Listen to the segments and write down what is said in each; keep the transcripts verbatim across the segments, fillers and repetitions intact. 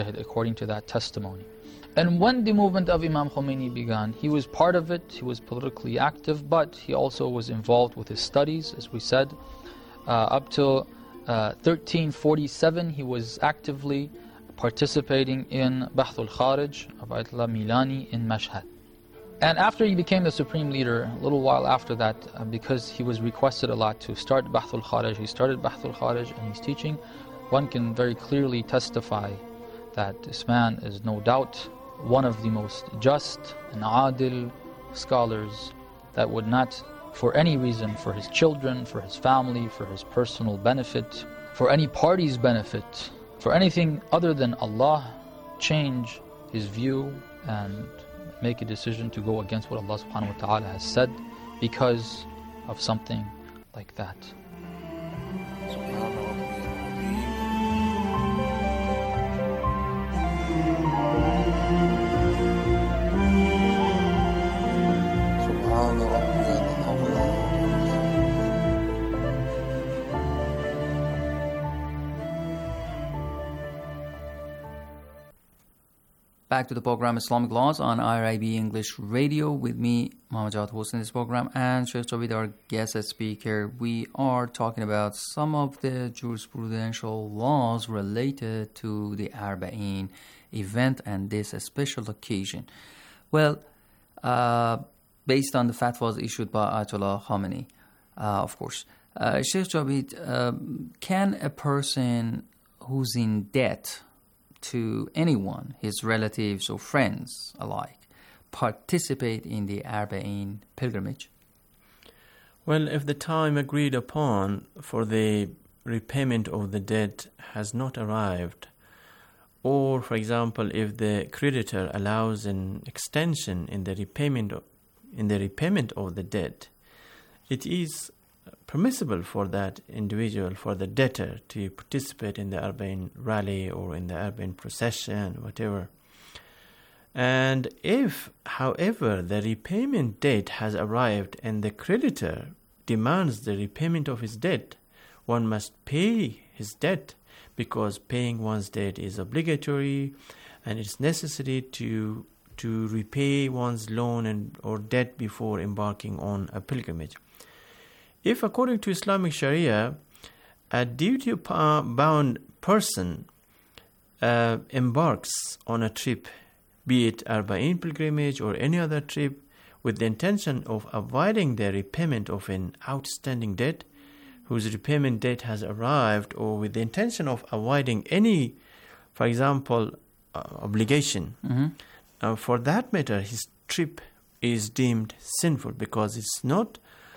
according to that testimony. And when the movement of Imam Khomeini began, he was part of it, he was politically active, but he also was involved with his studies, as we said. Uh, up till uh, thirteen forty-seven, he was actively participating in Bahth al-Kharij of Ayatollah Milani in Mashhad. And after he became the supreme leader, a little while after that, uh, because he was requested a lot to start Bahth al-Kharij, he started Bahth al-Kharij and he's teaching. One can very clearly testify that this man is no doubt one of the most just and adil scholars that would not, for any reason, for his children, for his family, for his personal benefit, for any party's benefit, for anything other than Allah, change his view and make a decision to go against what Allah subhanahu wa ta'ala has said because of something like that. Back to the program Islamic Laws on I R I B English Radio with me, Muhammad Jawad hosting this program, and Sheikh Javid, our guest speaker. We are talking about some of the jurisprudential laws related to the Arba'in event and this special occasion. Well, uh, based on the fatwas issued by Ayatollah Khomeini, uh, of course. Uh, Sheikh Javid, uh, can a person who's in debt to anyone, his relatives or friends alike, participate in the Arba'in pilgrimage? Well, if the time agreed upon for the repayment of the debt has not arrived, or, for example, if the creditor allows an extension in the repayment of, in the repayment of the debt, it is permissible for that individual, for the debtor, to participate in the Arba'in rally or in the Arba'in procession, whatever. And if, however, the repayment date has arrived and the creditor demands the repayment of his debt, one must pay his debt, because paying one's debt is obligatory and it's necessary to to repay one's loan and or debt before embarking on a pilgrimage. If, according to Islamic Sharia, a duty-bound person uh, embarks on a trip, be it Arba'in pilgrimage or any other trip, with the intention of avoiding the repayment of an outstanding debt, whose repayment date has arrived, or with the intention of avoiding any, for example, uh, obligation, Mm-hmm. uh, for that matter, his trip is deemed sinful, because it's not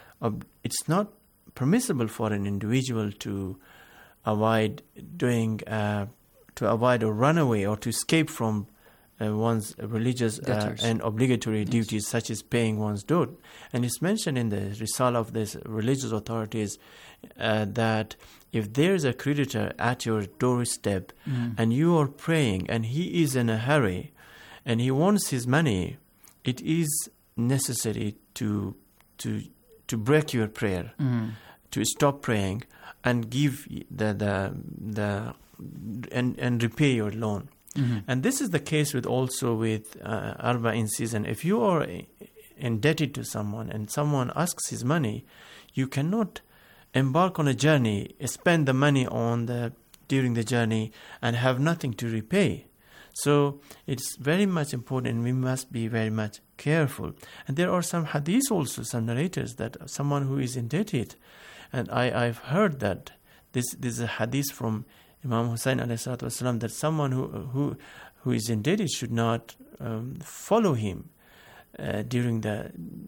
it's not permissible for an individual to avoid doing uh, to avoid or run away or to escape from uh, one's religious uh, and obligatory yes. duties, such as paying one's debt. And it's mentioned in the Risala of these religious authorities uh, that if there is a creditor at your doorstep mm. and you are praying and he is in a hurry and he wants his money, it is necessary to to to break your prayer, mm. to stop praying and give the the the and and repay your loan. Mm-hmm. And this is the case with also with uh, Arba'in season. If you are indebted to someone and someone asks his money, you cannot embark on a journey, spend the money on the during the journey and have nothing to repay. So it's very much important, and we must be very much careful. And there are some hadiths also, some narrators, that someone who is indebted, and I, I've heard that this, this is a hadith from Imam Hussein alayhi salatu wasalam, that someone who who who is indebted should not um, follow him uh, during the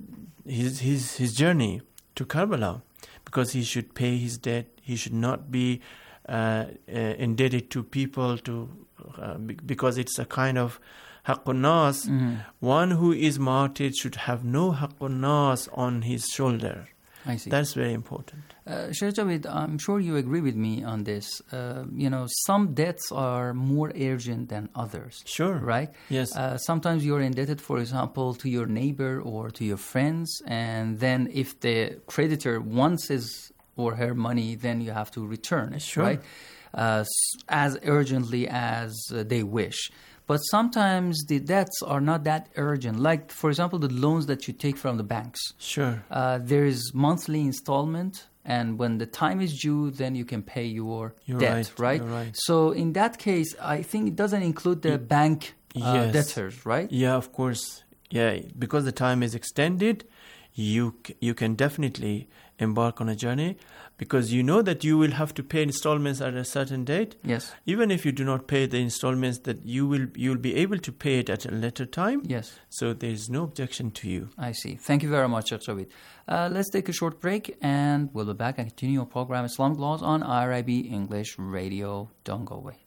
his his his journey to Karbala, because he should pay his debt. He should not be uh, uh, indebted to people to uh, because it's a kind of haqqun nas. Mm-hmm. One who is martyred should have no haqqun nas on his shoulder. I see. That's very important. Uh, Sheikh Javid, I'm sure you agree with me on this. Uh, you know, some debts are more urgent than others. Sure. Right? Yes. Uh, sometimes you're indebted, for example, to your neighbor or to your friends, and then if the creditor wants his or her money, then you have to return it. Sure. Right? uh, as urgently as uh, they wish. But sometimes the debts are not that urgent. Like, for example, the loans that you take from the banks. Sure. Uh, there is monthly installment, and when the time is due, then you can pay your You're debt, right, right? you're right. So in that case, I think it doesn't include the Y- bank uh, yes. debtors, right? Yeah, of course. Yeah, because the time is extended, you c- you can definitely embark on a journey, because you know that you will have to pay installments at a certain date. Yes. Even if you do not pay the installments, that you will you will be able to pay it at a later time. Yes. So there is no objection to you. I see. Thank you very much, Doctor Ravid. Uh, let's take a short break, and we'll be back and continue our program Islamic Laws on I R I B English Radio. Don't go away.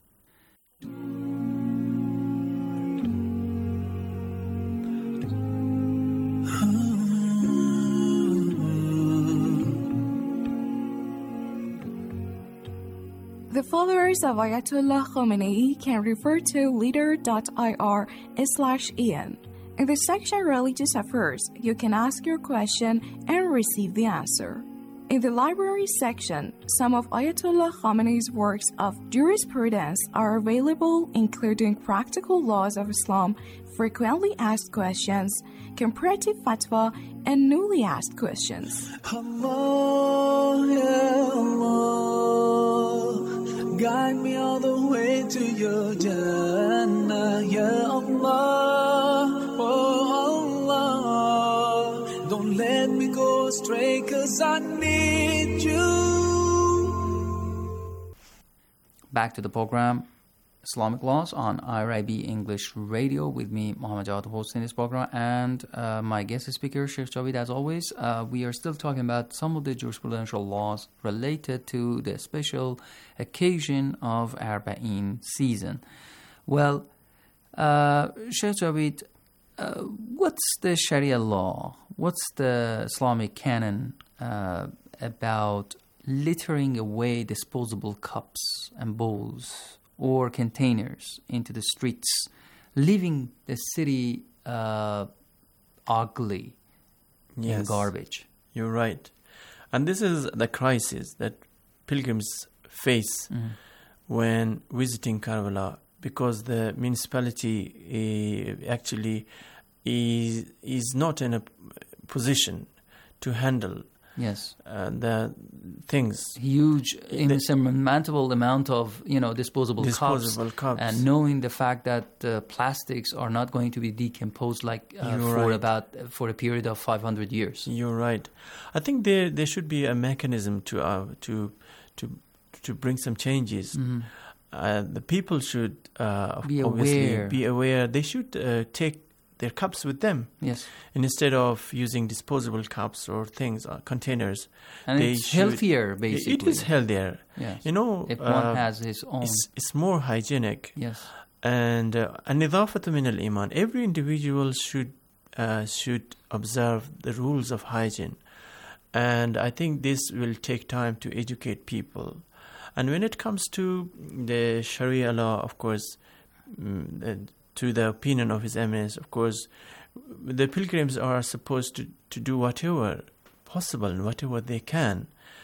The followers of Ayatollah Khomeini can refer to leader.ir slash Ian. In the section Religious Affairs, you can ask your question and receive the answer. In the library section, some of Ayatollah Khomeini's works of jurisprudence are available, including Practical Laws of Islam, Frequently Asked Questions, Comparative Fatwa, and Newly Asked Questions. Allah, ya Allah, guide me all the way to your Jannah, ya Allah, oh Allah, don't let me go astray, 'cause I need you. Back to the program Islamic Laws on I R I B English Radio with me, Mohammed Jawad, hosting this program, and uh, my guest speaker, Sheikh Javid, as always. Uh, we are still talking about some of the jurisprudential laws related to the special occasion of Arba'in season. Well, uh, Sheikh Javid, uh, what's the Sharia law? What's the Islamic canon uh, about littering away disposable cups and bowls or containers into the streets, leaving the city uh, ugly Yes. in garbage? You're right. And this is the crisis that pilgrims face Mm-hmm. when visiting Karbala, because the municipality uh, actually is, is not in a position to handle Yes. uh, the things. Huge, insurmountable amount of, you know, disposable, Disposable cups. cups. And knowing the fact that uh, plastics are not going to be decomposed like uh, You're for right. about for a period of five hundred years. You're right. I think there there should be a mechanism to uh, to to to bring some changes. Mhm. Uh, the people should uh, Be obviously aware. be aware. They should uh, take their cups with them, Yes. and instead of using disposable cups or things, uh, containers. And they it's should- healthier, basically. It is healthier. Yes. You know, if uh, one has his own. it's, it's more hygienic. Yes. And uh, النظافة من الإيمان. Every individual should uh, should observe the rules of hygiene, and I think this will take time to educate people. And when it comes to the Sharia law, of course, mm, uh, to the opinion of His Eminence, of course, the pilgrims are supposed to, to do whatever possible and whatever they can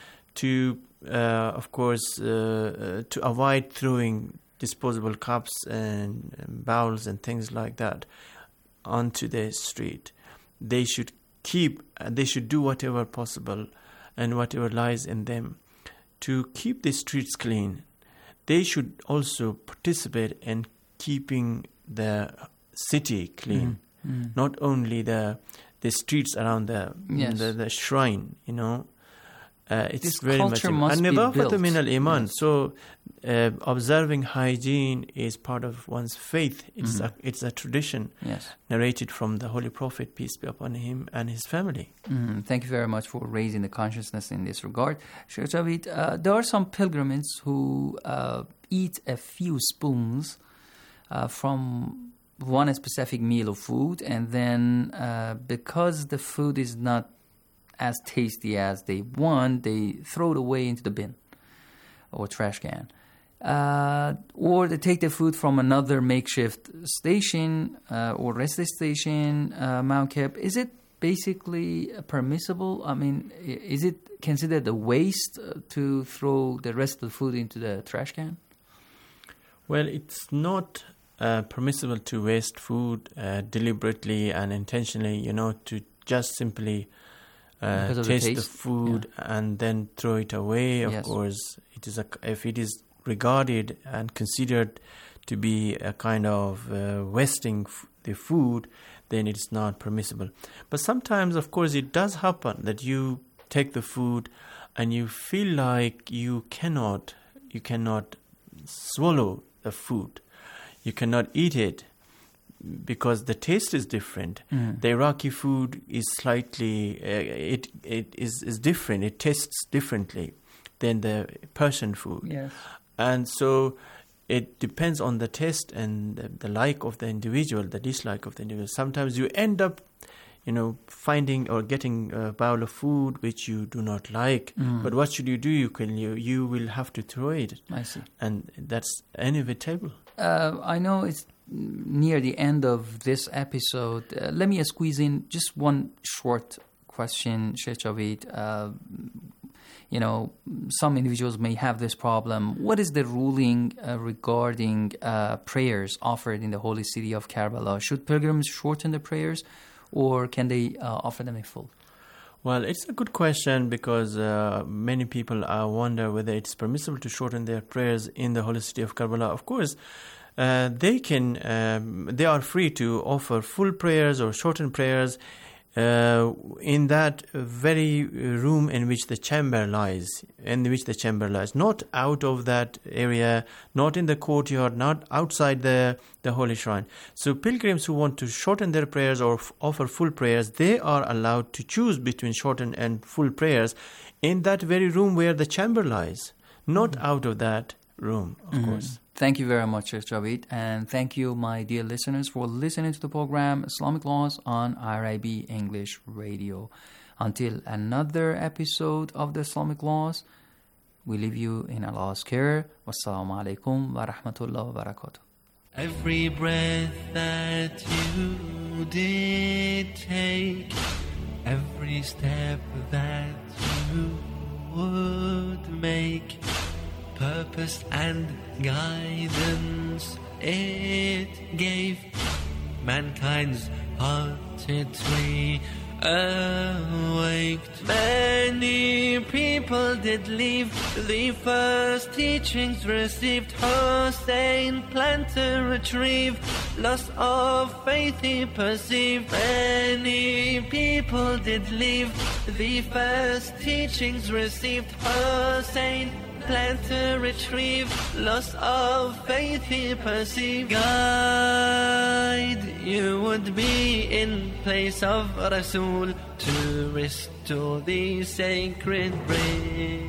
to, uh, of course, uh, uh, to avoid throwing disposable cups and, and bowls and things like that onto the street. They should keep, uh, they should do whatever possible and whatever lies in them to keep the streets clean. They should also participate in keeping the city clean, Mm. not only the the streets around the Yes. the, the shrine. You know, uh, it's This very culture much. must be النظافة built. من الإيمان. Yes. So, uh, observing hygiene is part of one's faith. It's Mhm. a it's a tradition Yes. narrated from the Holy Prophet, peace be upon him, and his family. Mm, thank you very much for raising the consciousness in this regard. Sheikh Javid, uh, there are some pilgrims who uh, eat a few spoons uh, from one specific meal of food, and then uh, because the food is not as tasty as they want, they throw it away into the bin or trash can. Uh, or they take the food from another makeshift station uh, or rest station, uh, Mount Kep. Is it basically permissible? I mean, is it considered a waste to throw the rest of the food into the trash can? Well, it's not uh, permissible to waste food uh, deliberately and intentionally, you know, to just simply uh, taste, the, taste the food yeah. and then throw it away. Of yes. course, it is a, if it is regarded and considered to be a kind of uh, wasting f- the food, then it's not permissible. But sometimes, of course, it does happen that you take the food and you feel like you cannot, you cannot swallow the food. You cannot eat it because the taste is different. Mm. The Iraqi food is slightly, uh, it it is, is different. It tastes differently than the Persian food. Yes. And so it depends on the taste and the, the like of the individual, the dislike of the individual. Sometimes you end up, you know, finding or getting a bowl of food which you do not like. Mm. But what should you do? You can you you will have to throw it. I see. And that's inevitable. Uh, I know it's near the end of this episode. Uh, let me squeeze in just one short question, Sheikh Javid. Uh, You know, some individuals may have this problem. What is the ruling uh, regarding uh, prayers offered in the holy city of Karbala? Should pilgrims shorten the prayers, or can they uh, offer them in full? Well, it's a good question because uh, many people uh, wonder whether it's permissible to shorten their prayers in the holy city of Karbala. Of course, uh, they can. Um, they are free to offer full prayers or shortened prayers. Uh, in that very room in which the chamber lies, in which the chamber lies, not out of that area, not in the courtyard, not outside the, the holy shrine. So pilgrims who want to shorten their prayers or f- offer full prayers, they are allowed to choose between shortened and full prayers in that very room where the chamber lies, not mm-hmm. out of that room, of mm-hmm. course. Thank you very much, Sheikh Javid. And thank you, my dear listeners, for listening to the program Islamic Laws on I R I B English Radio. Until another episode of the Islamic Laws, we leave you in Allah's care. Wassalamu alaikum wa rahmatullahi wa barakatuh. Every breath that you did take, every step that you would make, purpose and guidance it gave mankind's hearted tree awaked. Many people did leave the first teachings received. Hussein planned to retrieve loss of faith he perceived. Many people did leave the first teachings received. Hussein planned to retrieve loss of faith he perceived. Guide you would be in place of Rasul to restore the sacred brain.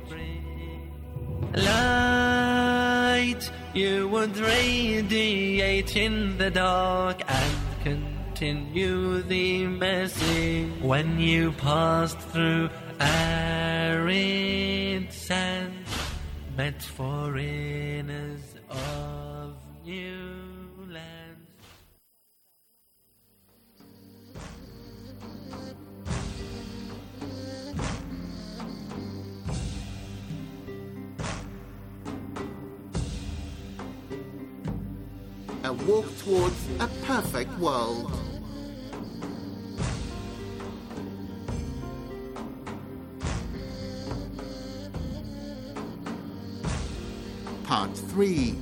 Light you would radiate in the dark and continue the message. When you passed through arid sand, met foreigners of new lands. A walk towards a perfect world. Part three.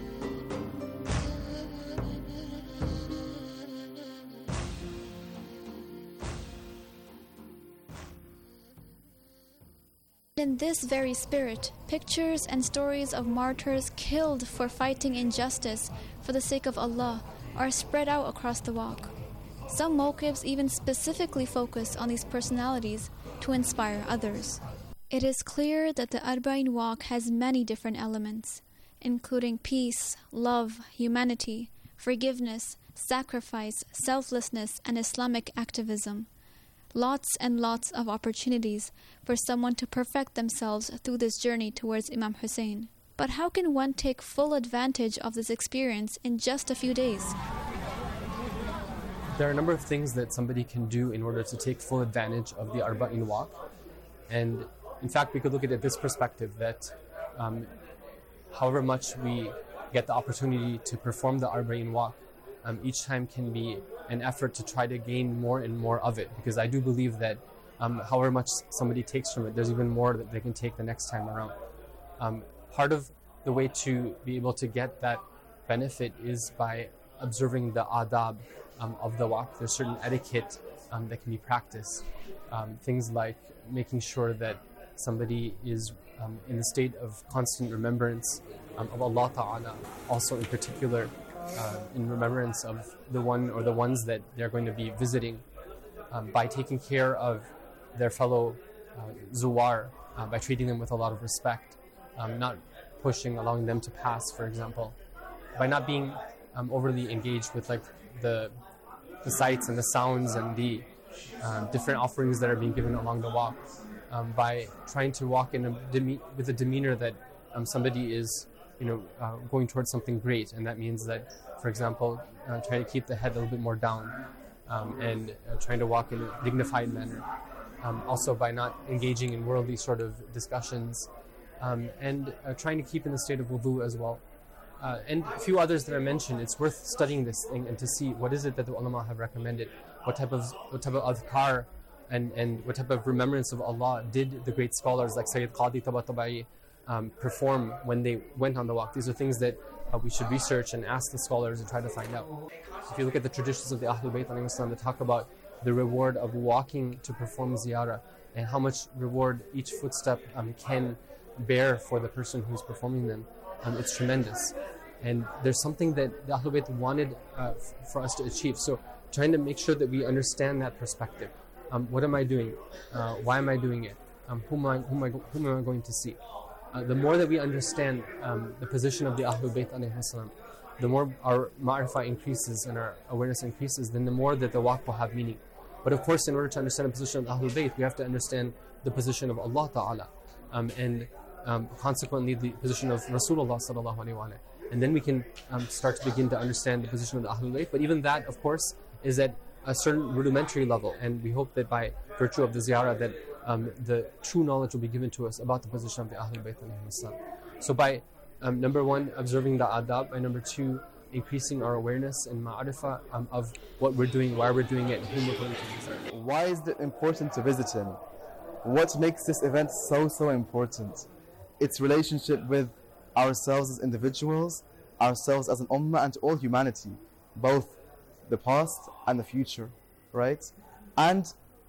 In this very spirit, pictures and stories of martyrs killed for fighting injustice for the sake of Allah are spread out across the walk. Some mawqifs even specifically focus on these personalities to inspire others. It is clear that the Arba'in walk has many different elements, including peace, love, humanity, forgiveness, sacrifice, selflessness, and Islamic activism. Lots and lots of opportunities for someone to perfect themselves through this journey towards Imam Hussein. But how can one take full advantage of this experience in just a few days? there are a number of things that somebody can do in order to take full advantage of the Arba'in walk. And in fact, we could look at it this perspective, that um, however much we get the opportunity to perform the Arba'in walk, um, each time can be an effort to try to gain more and more of it. Because I do believe that um, however much somebody takes from it, there's even more that they can take the next time around. Um, part of the way to be able to get that benefit is by observing the adab um, of the walk. There's certain etiquette um, that can be practiced. Um, things like making sure that somebody is um, in the state of constant remembrance um, of Allah Ta'ala. Also in particular, uh, in remembrance of the one or the ones that they're going to be visiting, um, by taking care of their fellow uh, zuwar, uh, by treating them with a lot of respect, um, not pushing, allowing them to pass, for example, by not being um, overly engaged with like the the sights and the sounds and the uh, different offerings that are being given along the walk, um, by trying to walk in a deme- with a demeanor that um, somebody is, you know, uh, going towards something great, and that means that, for example, uh, trying to keep the head a little bit more down, um, and uh, trying to walk in a dignified manner. Um, also by not engaging in worldly sort of discussions, um, and uh, trying to keep in the state of wudu as well. Uh, and a few others that I mentioned. It's worth studying this thing and to see what is it that the ulama have recommended, what type of what type of adhkar and, and what type of remembrance of Allah did the great scholars like Sayyid Qadi Tabatabai um, perform when they went on the walk. These are things that uh, we should research and ask the scholars and try to find out. If you look at the traditions of the Ahlul Bayt alayhim salam, they talk about the reward of walking to perform ziyarah and how much reward each footstep um, can bear for the person who's performing them. Um, it's tremendous. And there's something that the Ahlul Bayt wanted uh, f- for us to achieve. So trying to make sure that we understand that perspective. Um, what am I doing? Uh, why am I doing it? Um, whom, am I, whom, am I, whom am I going to see? Uh, the more that we understand um, the position of the Ahlul Bayt alayhim salam, the more our ma'rifah increases and our awareness increases, then the more that the walk will have meaning. But of course, in order to understand the position of the Ahlul Bayt, we have to understand the position of Allah Ta'ala, um, and um, consequently the position of Rasulullah Sallallahu Alaihi Wasallam. And then we can um, start to begin to understand the position of the Ahlul Bayt. But even that, of course, is at a certain rudimentary level. And we hope that by virtue of the ziyarah that um, the true knowledge will be given to us about the position of the Ahlul Bayt. So by, um, number one, observing the adab. By number two, increasing our awareness and ma'arifah um, of what we're doing, why we're doing it, and whom we're going to visit. Why is it important to visit him? What makes this event so, so important? Its relationship with ourselves as individuals, ourselves as an ummah, and all humanity, both the past and the future, right? And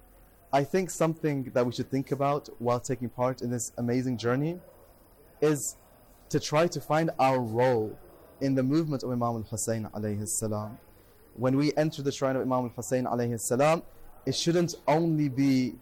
I think something that we should think about while taking part in this amazing journey is to try to find our role in the movement of Imam al-Hussein alayhi salam. When we enter the shrine of Imam al-Hussein alayhi salam, it shouldn't only be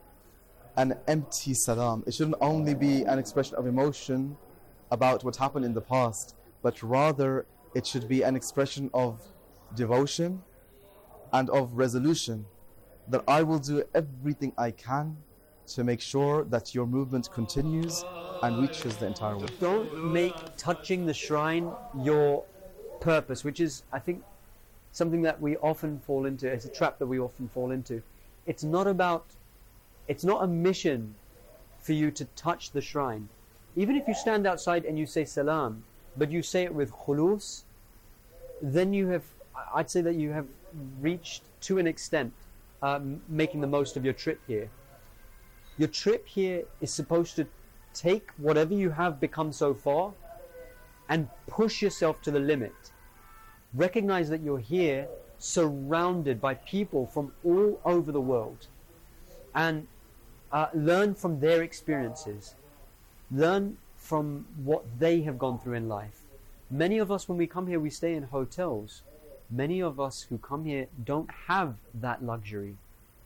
an empty salam. It shouldn't only be an expression of emotion about what happened in the past, but rather it should be an expression of devotion and of resolution that I will do everything I can to make sure that your movement continues and reaches the entire world. Don't make touching the shrine your purpose, which is, I think, something that we often fall into. It's a trap that we often fall into. It's not about, it's not a mission for you to touch the shrine. Even if you stand outside and you say salam, but you say it with khulus, then you have, I'd say that you have reached, to an extent, um, making the most of your trip here. Your trip here is supposed to take whatever you have become so far and push yourself to the limit. Recognize that you're here surrounded by people from all over the world, and uh, learn from their experiences. Learn from what they have gone through in life. Many of us, when we come here, we stay in hotels. Many of us who come here don't have that luxury.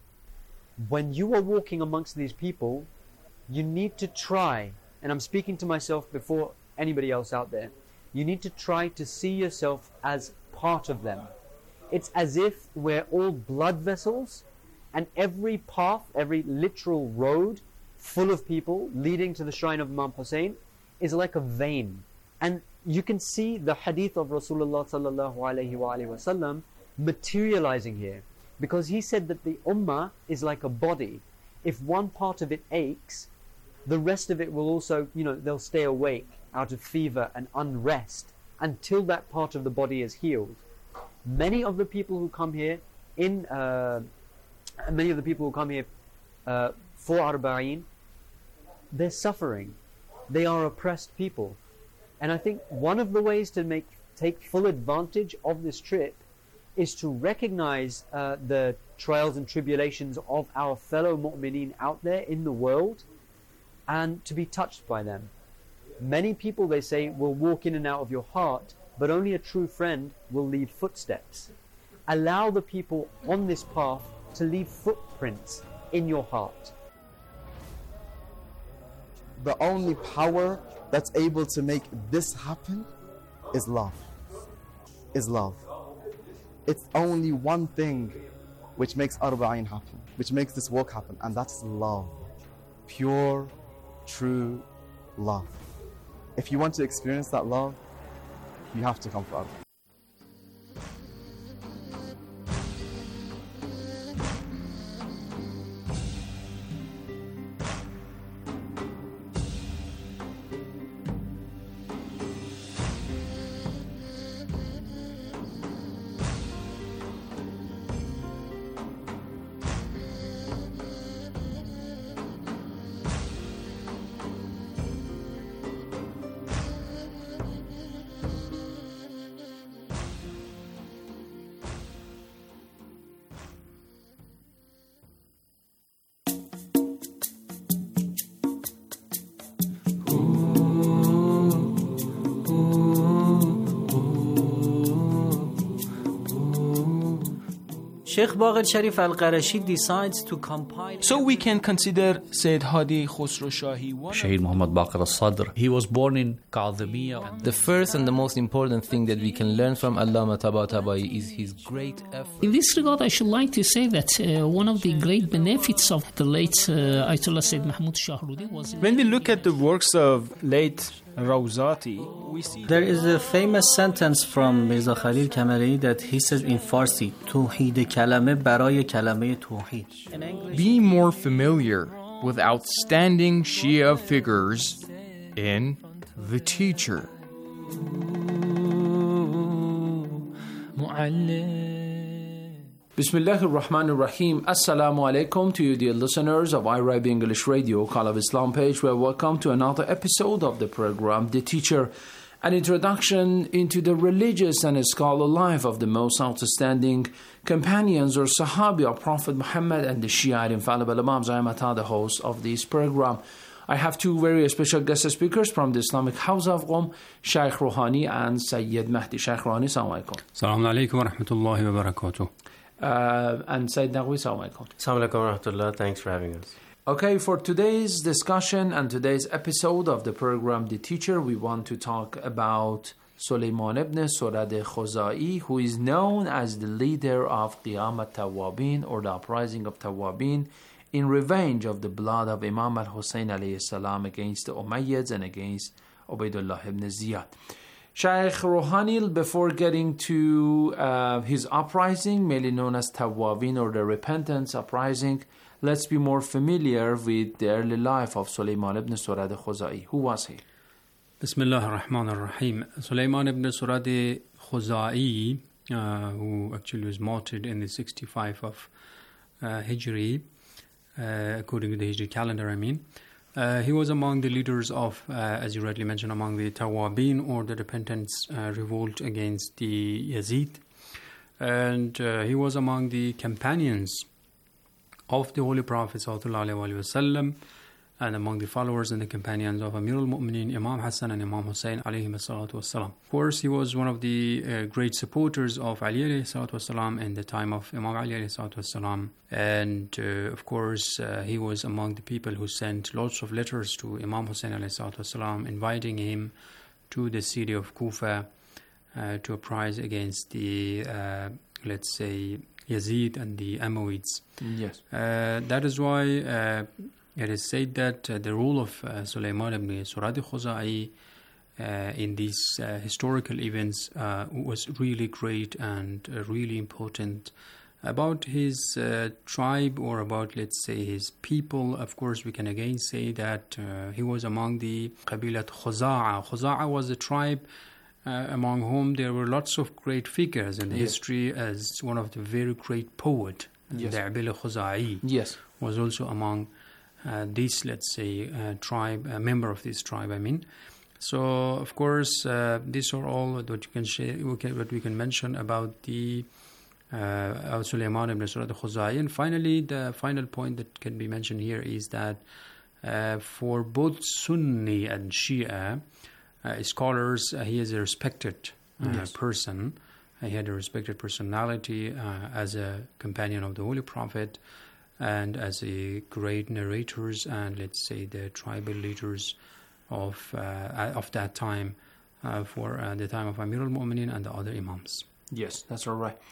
When you are walking amongst these people, you need to try, and I'm speaking to myself before anybody else out there, you need to try to see yourself as part of them. It's as if we're all blood vessels, and every path, every literal road full of people leading to the shrine of Imam Hussein is like a vein. And you can see the hadith of Rasulullah sallallahu alayhi wa alayhi wa sallam materializing here, because he said that the ummah is like a body. If one part of it aches, the rest of it will also, you know, they'll stay awake out of fever and unrest until that part of the body is healed. Many of the people who come here in, uh, many of the people who come here uh, for Arba'een, they're suffering. They are oppressed people. And I think one of the ways to make take full advantage of this trip is to recognize uh, the trials and tribulations of our fellow mu'mineen out there in the world, and to be touched by them. Many people, they say, will walk in and out of your heart, but only a true friend will leave footsteps. Allow the people on this path to leave footprints in your heart. The only power that's able to make this happen is love. Is love. It's only one thing which makes Arba'een happen, which makes this walk happen, and that's love. Pure, true love. If you want to experience that love, you have to come for Arba'een. Sheikh Baqir Sharif Al-Qarashi decides to compile. So we can consider Sayyid Hadi Khosrow Shahi one. Shaheed Muhammad Baqir Al-Sadr. He was born in Kadhimiya. The first and the most important thing that we can learn from Allama Tabatabai is his great effort. In this regard, I should like to say that uh, one of the great benefits of the late uh, Ayatollah Sayyid Mahmud Shahrudi was... When we look at the works of late Rawzati, we see... There is a famous sentence from Mirza Khalil Kamari that he says in Farsi, Tawheed kalame baraye kalame tawheed. Be more familiar with outstanding Shia figures in The Teacher. Bismillah ar-Rahman ar-Rahim. Assalamu alaikum to you, dear listeners of I R I B English Radio, Call of Islam page. Well, welcome to another episode of the program, The Teacher, an introduction into the religious and scholar life of the most outstanding companions or Sahabi of Prophet Muhammad and the Shia infallible Imams. I am Ata, the host of this program. I have two very special guest speakers from the Islamic House of Qom, Shaykh Rouhani and Sayyid Mahdi. Shaykh Rouhani, Assalamu alaikum. Assalamu alaikum wa rahmatullahi wa barakatuh. Uh, and Sayyid Naqvi, Assalamu alaikum. Assalamu alaikum wa rahmatullah. Thanks for having us. Okay, for today's discussion and today's episode of the program The Teacher, we want to talk about Sulaiman ibn Surad Khuzai, who is known as the leader of Qiyam al-Tawabin, or the uprising of Tawabin, in revenge of the blood of Imam al-Hussein alayhi salam against the Umayyads and against Ubaidullah ibn Ziyad. Shaykh Rouhani, before getting to uh, his uprising, mainly known as Tawabin or the repentance uprising, let's be more familiar with the early life of Sulaiman ibn Surad Khuzai. Who was he? Bismillah ar-Rahman ar-Rahim. Sulaiman ibn Surad Khuzai, uh, who actually was martyred in the sixty-five of uh, Hijri, uh, according to the Hijri calendar, I mean. Uh, he was among the leaders of, uh, as you rightly mentioned, among the Tawabin, or the repentance uh, revolt against the Yazid. And uh, he was among the companions of the Holy Prophet sallallahu alaihi wasallam, and among the followers and the companions of Amir al-Mu'mineen, Imam Hassan and Imam Hussein alayhi salatu wasalam. Of course, he was one of the uh, great supporters of Ali alayhi salatu wasalam in the time of Imam Ali alayhi salatu wasalam. And uh, of course, uh, he was among the people who sent lots of letters to Imam Hussein alayhi salatu wasalam, inviting him to the city of Kufa uh, to uprise against the, uh, let's say, Yazid and the Amawids. Yes. Uh, that is why uh, it is said that uh, the rule of uh, Sulaiman ibn Surad Khuzai uh, in these uh, historical events uh, was really great and uh, really important. About his uh, tribe, or about, let's say, his people, of course, we can again say that uh, he was among the Qabilat Khuza'a. Khuza'a was a tribe uh, among whom there were lots of great figures in Yes. history, as one of the very great poet, Yes. Da'bil Khuza'i, Yes. was also among uh, this, let's say, uh, tribe, a member of this tribe, I mean. So, of course, uh, these are all what you can share, what we can mention about the uh, Sulaiman ibn Surad al-Khuzai. And finally, the final point that can be mentioned here is that uh, for both Sunni and Shia uh, scholars, uh, he is a respected uh, Yes. person. He had a respected personality uh, as a companion of the Holy Prophet, and as a great narrators and, let's say, the tribal leaders of uh, of that time, uh, for uh, the time of Amir al-Mu'minin and the other Imams. Yes, that's all right.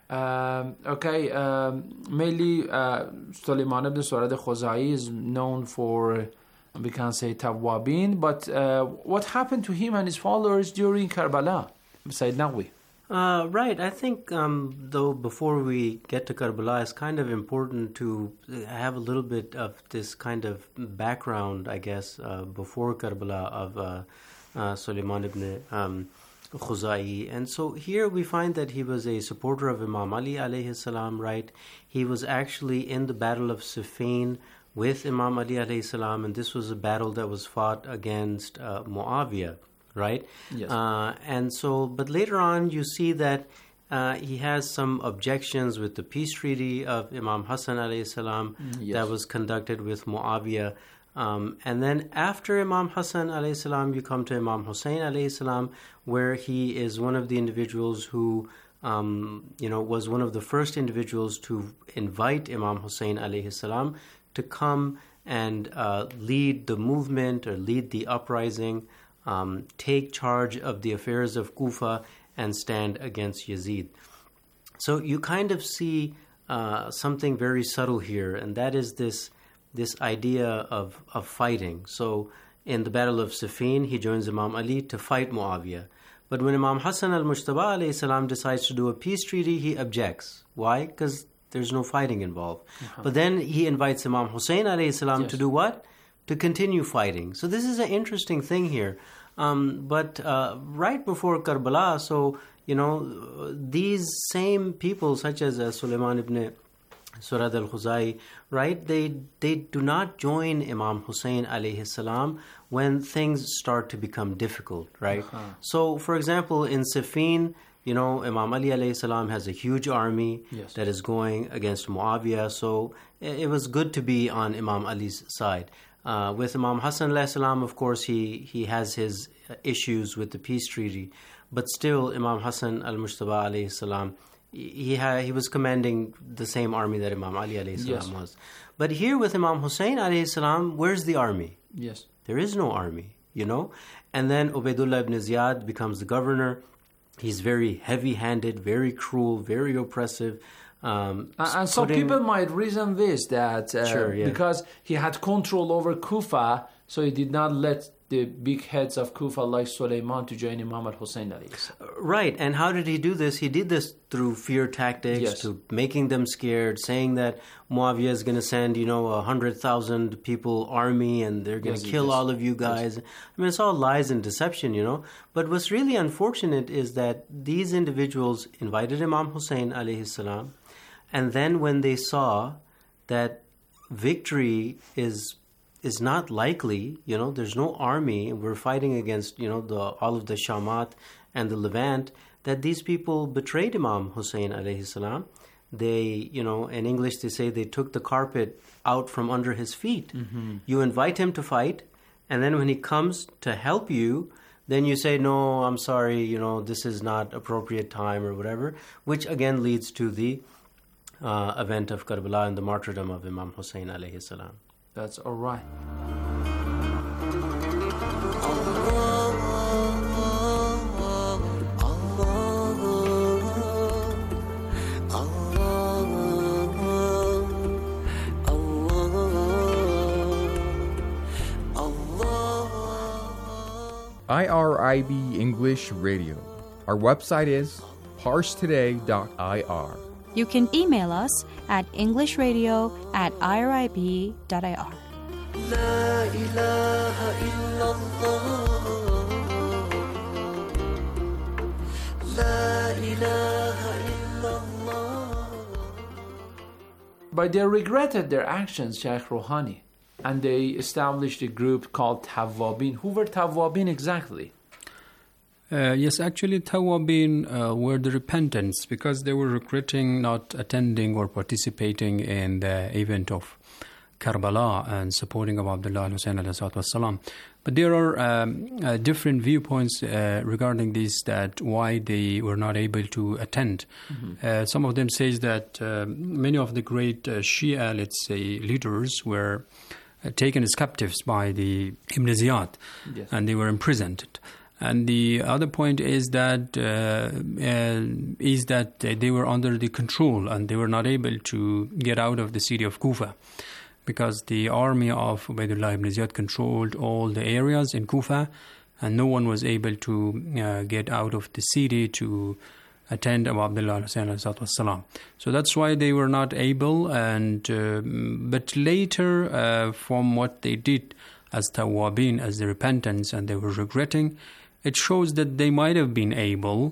Um, okay, um, mainly uh, Sulaiman ibn Surad al-Khuzai is known for, we can say, Tawwabin, but uh, what happened to him and his followers during Karbala, Sayyid Naqvi? Uh, right. I think, um, though, before we get to Karbala, it's kind of important to have a little bit of this kind of background, I guess, uh, before Karbala of uh, uh, Sulaiman ibn um, Khuzai. And so here we find that he was a supporter of Imam Ali alayhi salam, right? He was actually in the Battle of Siffin with Imam Ali alayhi salam, and this was a battle that was fought against uh, Muawiyah, right? Yes. Uh, and so, but later on, you see that uh, he has some objections with the peace treaty of Imam Hassan alayhi salam Yes. that was conducted with Muawiyah. Um, and then after Imam Hassan alayhi salam, you come to Imam Hussein alayhi salam, where he is one of the individuals who, um, you know, was one of the first individuals to invite Imam Hussein alayhi salam to come and uh, lead the movement or lead the uprising, um, take charge of the affairs of Kufa and stand against Yazid. So you kind of see uh, something very subtle here, and that is this this idea of, of fighting. So in the Battle of Siffin, he joins Imam Ali to fight Muawiyah. But when Imam Hassan al-Mujtaba alayhi salam decides to do a peace treaty, he objects. Why? Because there's no fighting involved. Uh-huh. But then he invites Imam Hussein alayhi salam Yes. to do what? To continue fighting. So this is an interesting thing here. Um, but uh, right before Karbala, so, you know, these same people such as uh, Sulaiman ibn Surad al-Khuzai, right, they they do not join Imam Hussein alayhi salam when things start to become difficult, right? Uh-huh. So, for example, in Siffin, you know, Imam Ali alayhi salam has a huge army Yes. that is going against Muawiyah, so it, it was good to be on Imam Ali's side. Uh, with Imam Hassan alayhi salam, of course, he, he has his issues with the peace treaty, but still Imam Hassan al-Mujtaba alayhi salam, he ha- he was commanding the same army that Imam Ali alayhi salam Yes. was. But here with Imam Hussein alayhi salam, where's the army? Yes. There is no army, you know? And then Ubaidullah ibn Ziyad becomes the governor. He's very heavy-handed, very cruel, very oppressive. Um, And, and some putting- people might reason this, that uh, Sure, yeah. because he had control over Kufa, so he did not let the big heads of Kufa like Sulaiman to join Imam al-Hussein alayhi salam. Right, and how did he do this? He did this through fear tactics, Yes. to making them scared, saying that Muawiyah is going to send, you know, a hundred thousand people army and they're going to Yes, kill yes. all of you guys. I mean, it's all lies and deception, you know. But what's really unfortunate is that these individuals invited Imam Hussein alayhi salam, and then when they saw that victory is is not likely, you know, there's no army, we're fighting against, you know, the all of the Shamat and the Levant, that these people betrayed Imam Hussein alayhi salam. They, you know, in English they say they took the carpet out from under his feet. Mhm. You invite him to fight, and then when he comes to help you, then you say, no, I'm sorry, you know, this is not appropriate time or whatever, which again leads to the uh, event of Karbala and the martyrdom of Imam Hussein alayhi salam. That's all right. I R I B English Radio. Our website is parse today dot I R. You can email us at englishradio at irib dot I R. La ilaha illallah. La ilaha illallah. But they regretted their actions, Shaykh Rouhani, and they established a group called Tawwabin. Who were Tawwabin exactly? Uh, yes, actually, Tawwabin uh, were the repentants because they were regretting not attending or participating in the event of Karbala and supporting Abu Abdullah Hussein alayhi salatu wassalam. But there are um, uh, different viewpoints uh, regarding this, that why they were not able to attend. Mm-hmm. Uh, some of them says that uh, many of the great uh, Shia, let's say, leaders were uh, taken as captives by the Ibn Ziyad, yes. and they were imprisoned. And the other point is that uh, uh, is that they were under the control and they were not able to get out of the city of Kufa, because the army of Ubaidullah ibn Ziyad controlled all the areas in Kufa, and no one was able to uh, get out of the city to attend Abu Abdullah Hussein alayhi salatu wassalam. So that's why they were not able. And uh, but later, uh, from what they did as Tawwabin, as the repentance, and they were regretting, it shows that they might have been able,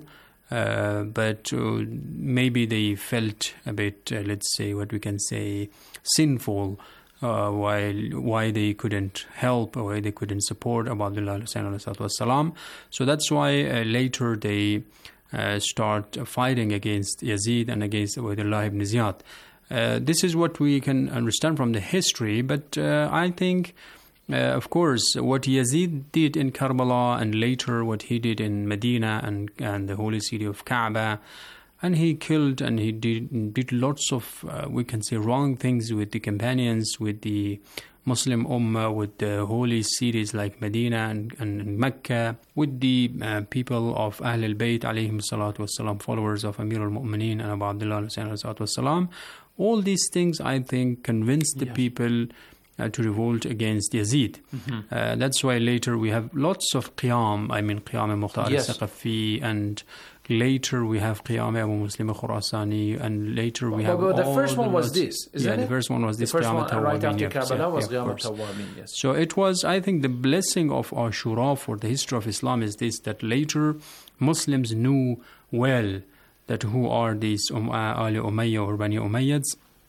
uh, but uh, maybe they felt a bit, uh, let's say, what we can say, sinful, uh, while why they couldn't help, or why they couldn't support Abu Abdullah Hussein alayhi salatu wassalam. So that's why uh, later they uh, start fighting against Yazid and against Ubaidullah ibn Ziyad. Uh, this is what we can understand from the history, but uh, I think Uh, of course, what Yazid did in Karbala and later what he did in Medina and, and the holy city of Kaaba, and he killed and he did, did lots of, uh, we can say, wrong things with the companions, with the Muslim Ummah, with the holy cities like Medina and, and Mecca, with the uh, people of Ahl al-Bayt, alayhim salatu wassalam, followers of Amir al-Mu'mineen and Abu Abdullah Hussein alayhi salatu wassalam. All these things, I think, convinced the yes. people Uh, to revolt against Yazid. Mm-hmm. Uh, that's why later we have lots of Qiyam, I mean Qiyam Mukhtar yes. al-Saqafi, and later we have Qiyam Abu Muslim al-Khurasani, and later we have but, but all the first one the was this, isn't yeah, it? the first one was this the first Qiyam one, right after Karbala was Qiyam al-Tawwabin, yes. So it was, I think, the blessing of Ashura for the history of Islam is this, that later Muslims knew well that who are these um, uh, Ali Umayyah or Bani Umayyads.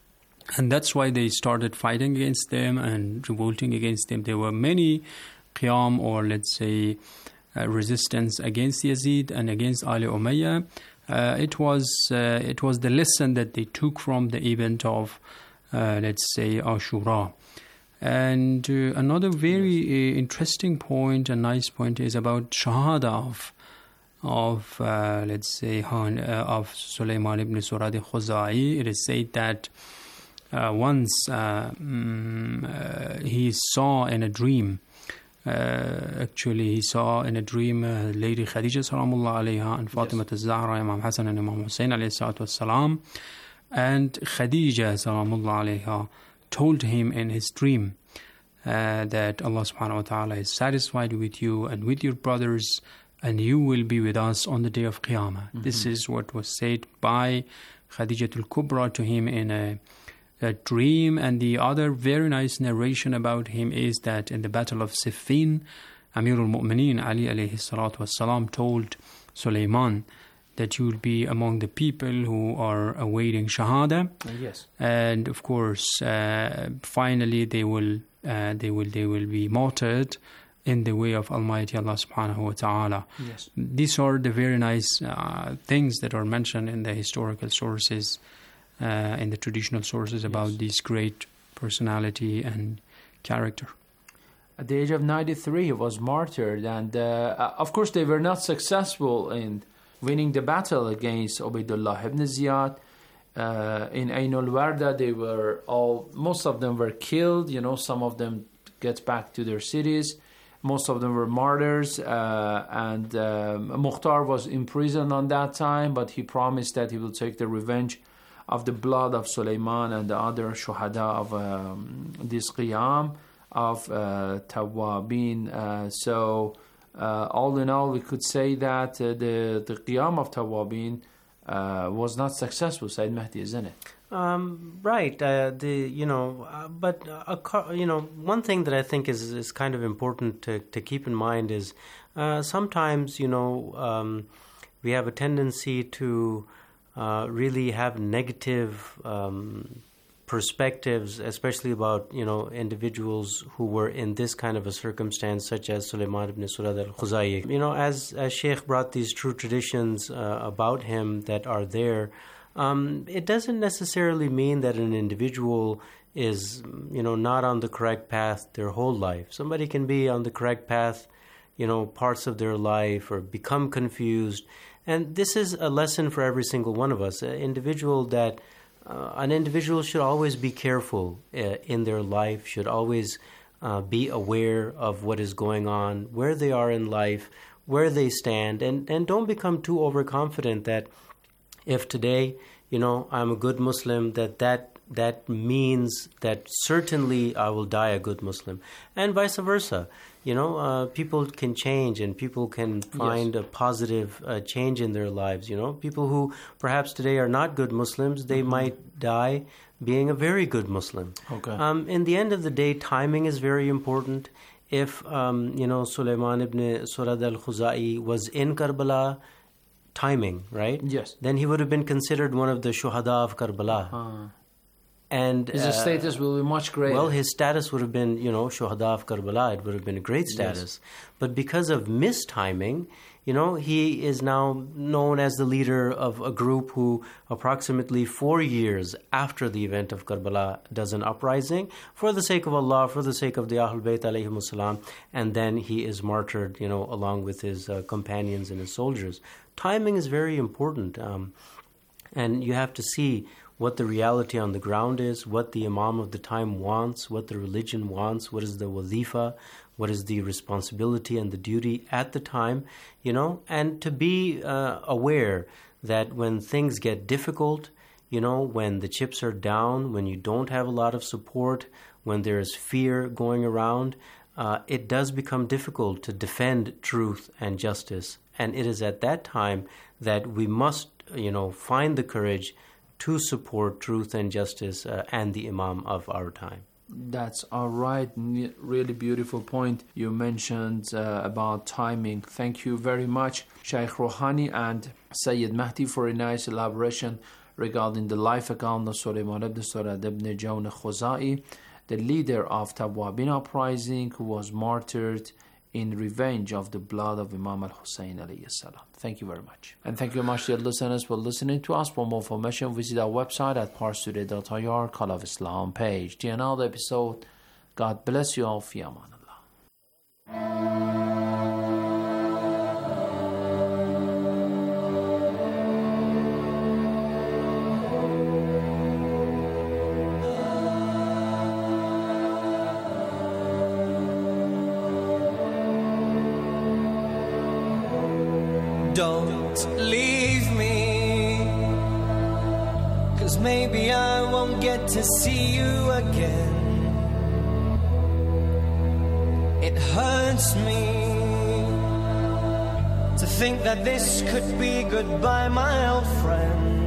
And that's why they started fighting against them and revolting against them. There were many qiyam, or let's say uh, resistance against Yazid and against Ali Umayyah. Uh, it was uh, it was the lesson that they took from the event of, uh, let's say, Ashura. And uh, another very uh, interesting point, a nice point, is about Shahada of, of uh, let's say, Han, uh, of Sulaiman ibn Surad al-Khuzai. It is said that Uh, once uh, mm, uh, he saw in a dream, uh, actually he saw in a dream uh, Lady Khadija salamullah alayha and Fatima yes. al-Zahra, Imam Hassan and Imam Hussein alayhi salatu wassalam, and Khadija salamullah alayha told him in his dream uh, that Allah subhanahu wa ta'ala is satisfied with you and with your brothers, and you will be with us on the day of Qiyamah. Mm-hmm. This is what was said by Khadija al-Kubra to him in a a dream. And the other very nice narration about him is that in the battle of Siffin, Amir al-Mu'mineen Ali alayhi salatu wassalam told Sulaiman that you will be among the people who are awaiting Shahada. Yes. And of course, uh, finally they will uh, they will they will be martyred in the way of Almighty Allah subhanahu wa ta'ala. Yes. These are the very nice uh, things that are mentioned in the historical sources, Uh, in the traditional sources about yes. this great personality and character. At the age of ninety-three, he was martyred, and uh, of course they were not successful in winning the battle against Ubaidullah ibn Ziyad. Uh, in Ain al-Warda, they were all, most of them were killed. You know, some of them get back to their cities. Most of them were martyrs, uh, and uh, Mukhtar was imprisoned on that time, but he promised that he will take the revenge of the blood of Sulaiman and the other shuhada of um, this qiyam of uh, Tawwabin. Uh, so uh, all in all, we could say that uh, the, the Qiyam of Tawabin uh, was not successful, Sayyid Mahdi, isn't it? Um, right. Uh, the you know, uh, but uh, you know, one thing that I think is is kind of important to to keep in mind is uh, sometimes you know um, we have a tendency to uh, really have negative um, perspectives, especially about you know individuals who were in this kind of a circumstance, such as Sulaiman ibn Surad al-Khuzai. You know, as as Sheikh brought these true traditions uh, about him that are there. Um, it doesn't necessarily mean that an individual is, you know, not on the correct path their whole life. Somebody can be on the correct path, you know, parts of their life or become confused. And this is a lesson for every single one of us. An individual that, uh, an individual should always be careful uh, in their life, should always uh, be aware of what is going on, where they are in life, where they stand, and, and don't become too overconfident that if today, you know, I'm a good Muslim, that that that means that certainly I will die a good Muslim, and vice versa. You know, uh, people can change, and people can find yes. a positive uh, change in their lives. You know, people who perhaps today are not good Muslims, they mm-hmm. might die being a very good Muslim. Okay. Um, in the end of the day, timing is very important. If um, you know, Sulaiman ibn Surad al-Khuzai was in Karbala. Timing, right? Yes. Then he would have been considered one of the shuhada of Karbala. Uh, and his uh, status will be much greater. Well, his status would have been, you know, shuhada of Karbala. It would have been a great status. Yes. But because of mistiming, you know, he is now known as the leader of a group who approximately four years after the event of Karbala does an uprising for the sake of Allah, for the sake of the Ahlul Bayt alayhimus salam, and then he is martyred, you know, along with his uh, companions and his soldiers. Timing is very important, um, and you have to see what the reality on the ground is, what the Imam of the time wants, what the religion wants, what is the wazifa, what is the responsibility and the duty at the time, you know, and to be uh, aware that when things get difficult, you know, when the chips are down, when you don't have a lot of support, when there is fear going around, uh, it does become difficult to defend truth and justice. And it is at that time that we must, you know, find the courage to support truth and justice uh, and the Imam of our time. That's all right. Really beautiful point you mentioned uh, about timing. Thank you very much, Shaykh Rouhani and Sayyid Mahdi, for a nice elaboration regarding the life account of Sulaiman ibn Surad ibn Jawn Khuzai, the leader of Tawabin uprising, who was martyred in revenge of the blood of Imam al-Hussein alayhi salam. Thank you very much. And thank you very much, dear listeners, for listening to us. For more information, visit our website at parstoday dot I R, Call of Islam page. To another episode, God bless you all. Fi aman Allah. Don't leave me, 'cause maybe I won't get to see you again. It hurts me to think that this could be goodbye, my old friend.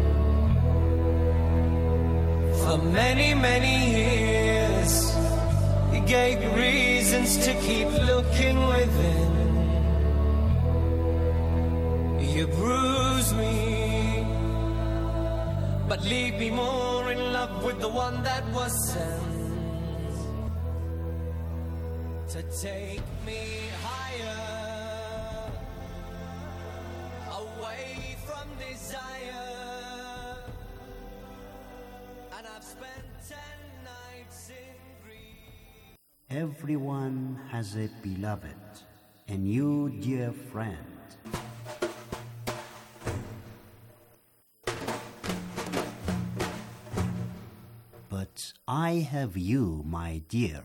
For many, many years, you gave me reasons to keep looking within. You bruise me, but leave me more in love with the one that was sent to take me higher, away from desire. And I've spent ten nights in grief. Everyone has a beloved, and you, dear friend, but I have you, my dear.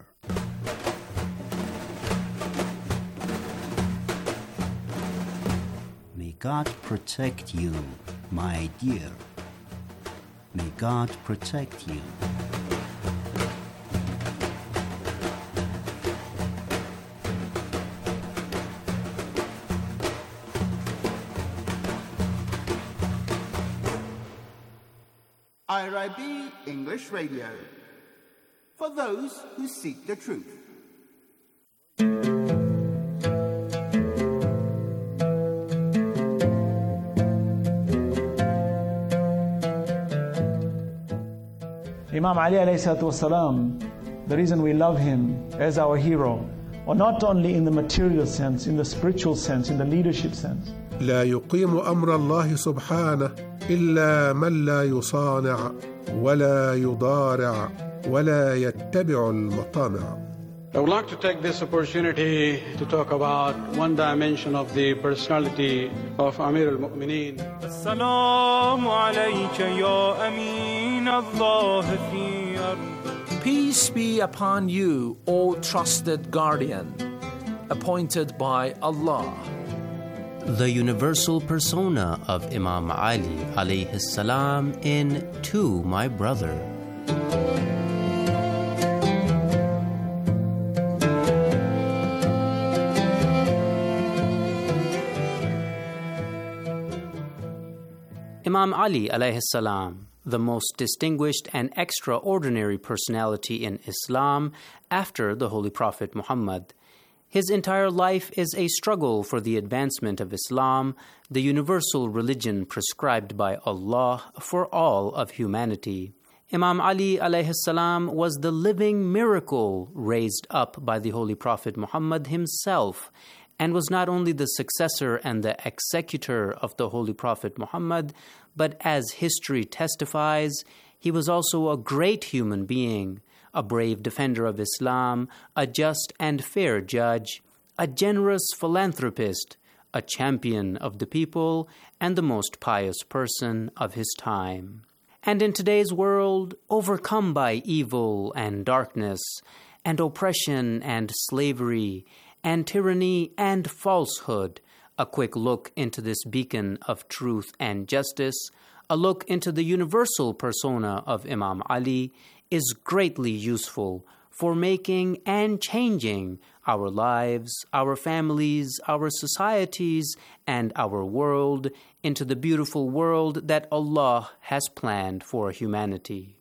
May God protect you, my dear. May God protect you. I R I B English Radio. For those who seek the truth. Imam Ali alayhi salatu wasalam, the reason we love him as our hero, or not only in the material sense, in the spiritual sense, in the leadership sense. لا يقيم أمر الله سبحانه إلا من لا يصانع ولا يضارع ولا يتبع المطامع. I would like to take this opportunity to talk about one dimension of the personality of Amir al-Mu'mineen. السلام عليك يا أمين الله في أرض. Peace be upon you, O trusted guardian, appointed by Allah. The universal persona of Imam Ali alayhi salam in To My Brother. Imam Ali alayhi salam, the most distinguished and extraordinary personality in Islam after the Holy Prophet Muhammad. His entire life is a struggle for the advancement of Islam, the universal religion prescribed by Allah for all of humanity. Imam Ali alayhi salam was the living miracle raised up by the Holy Prophet Muhammad himself, and was not only the successor and the executor of the Holy Prophet Muhammad, but as history testifies, he was also a great human being, a brave defender of Islam, a just and fair judge, a generous philanthropist, a champion of the people, and the most pious person of his time. And in today's world, overcome by evil and darkness, and oppression and slavery, and tyranny and falsehood, a quick look into this beacon of truth and justice, a look into the universal persona of Imam Ali, is greatly useful for making and changing our lives, our families, our societies, and our world into the beautiful world that Allah has planned for humanity.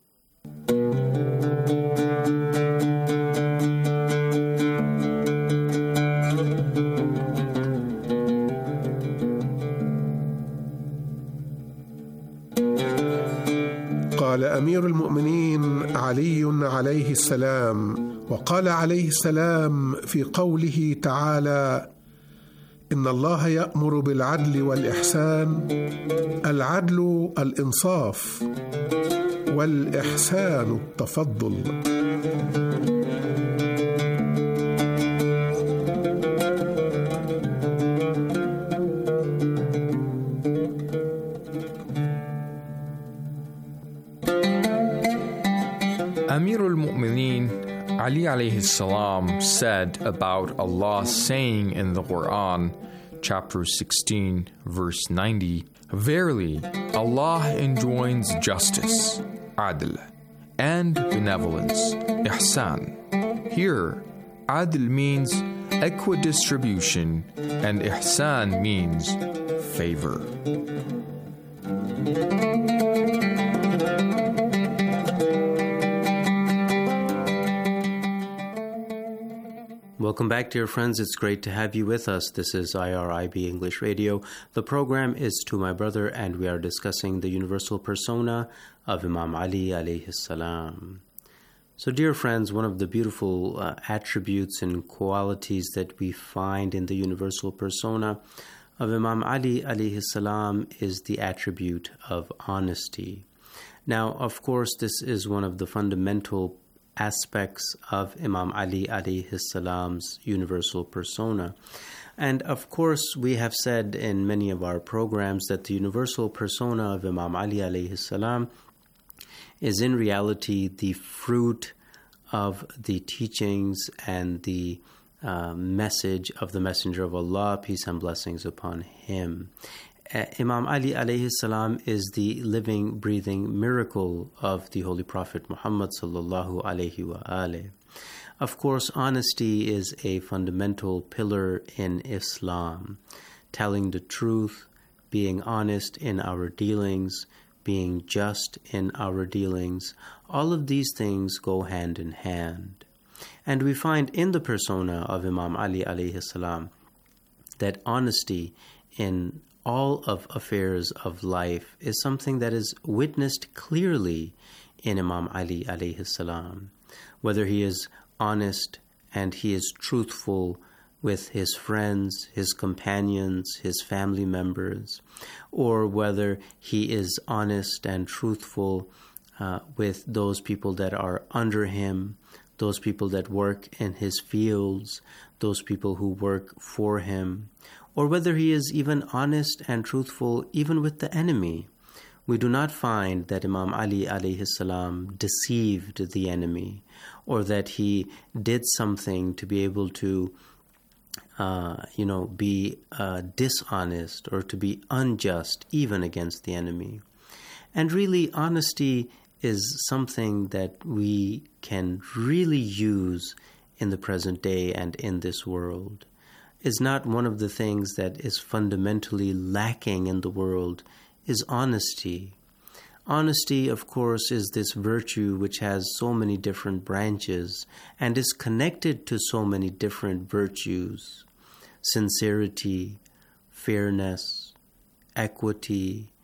قال أمير المؤمنين علي عليه السلام، وقال عليه السلام في قوله تعالى: إن الله يأمر بالعدل والإحسان. العدل الإنصاف، والإحسان التفضل. Amir al-Mu'mineen Ali alayhi salam said about Allah saying in the Quran, chapter sixteen, verse ninety, "Verily, Allah enjoins justice, adl, and benevolence, ihsan." Here, adl means equidistribution, and ihsan means favor. Welcome back, dear friends. It's great to have you with us. This is I R I B English Radio. The program is To My Brother, and we are discussing the universal persona of Imam Ali alayhi salam. So, dear friends, one of the beautiful uh, attributes and qualities that we find in the universal persona of Imam Ali alayhi salam is the attribute of honesty. Now, of course, this is one of the fundamental aspects of Imam Ali alayhi salam's universal persona. And of course, we have said in many of our programs that the universal persona of Imam Ali alayhi salam is in reality the fruit of the teachings and the uh, message of the Messenger of Allah, peace and blessings upon him. Uh, Imam Ali alayhi salam is the living, breathing miracle of the Holy Prophet Muhammad sallallahu alayhi wa alayhi. Of course, honesty is a fundamental pillar in Islam. Telling the truth, being honest in our dealings, being just in our dealings, all of these things go hand in hand. And we find in the persona of Imam Ali alayhi salam that honesty in all of affairs of life is something that is witnessed clearly in Imam Ali alayhi salam. Whether he is honest and he is truthful with his friends, his companions, his family members, or whether he is honest and truthful uh, with those people that are under him, those people that work in his fields, those people who work for him, or whether he is even honest and truthful even with the enemy. We do not find that Imam Ali alayhi salam deceived the enemy, or that he did something to be able to Uh, you know, be uh, dishonest or to be unjust even against the enemy. And really, honesty is something that we can really use in the present day and in this world. Is not one of the things that is fundamentally lacking in the world is honesty. Honesty, of course, is this virtue which has so many different branches and is connected to so many different virtues. Sincerity, fairness, equity,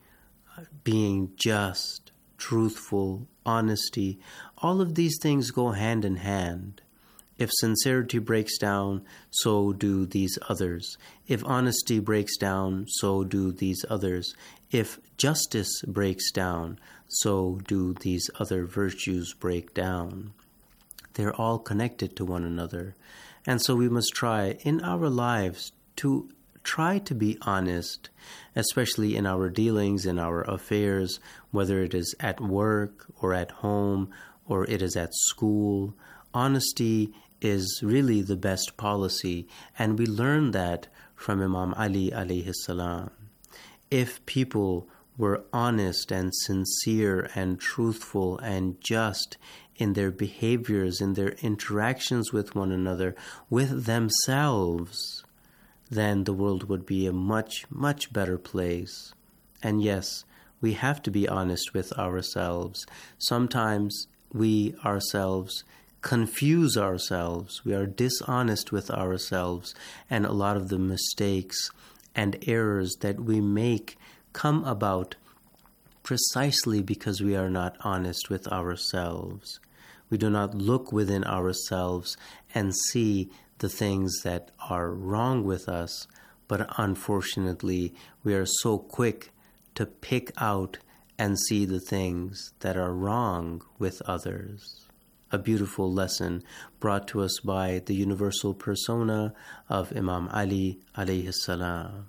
being just, truthful, honesty, all of these things go hand in hand. If sincerity breaks down, so do these others. If honesty breaks down, so do these others. If justice breaks down, so do these other virtues break down. They're all connected to one another. And so we must try in our lives to try to be honest, especially in our dealings, in our affairs, whether it is at work or at home or it is at school. Honesty is really the best policy, and we learn that from Imam Ali alayhi salam. If people were honest and sincere and truthful and just in their behaviors, in their interactions with one another, with themselves, then the world would be a much, much better place. And yes, we have to be honest with ourselves. Sometimes we ourselves confuse ourselves. We are dishonest with ourselves, and a lot of the mistakes and errors that we make come about precisely because we are not honest with ourselves. We do not look within ourselves and see the things that are wrong with us, but unfortunately we are so quick to pick out and see the things that are wrong with others. A beautiful lesson brought to us by the universal persona of Imam Ali alayhi salam.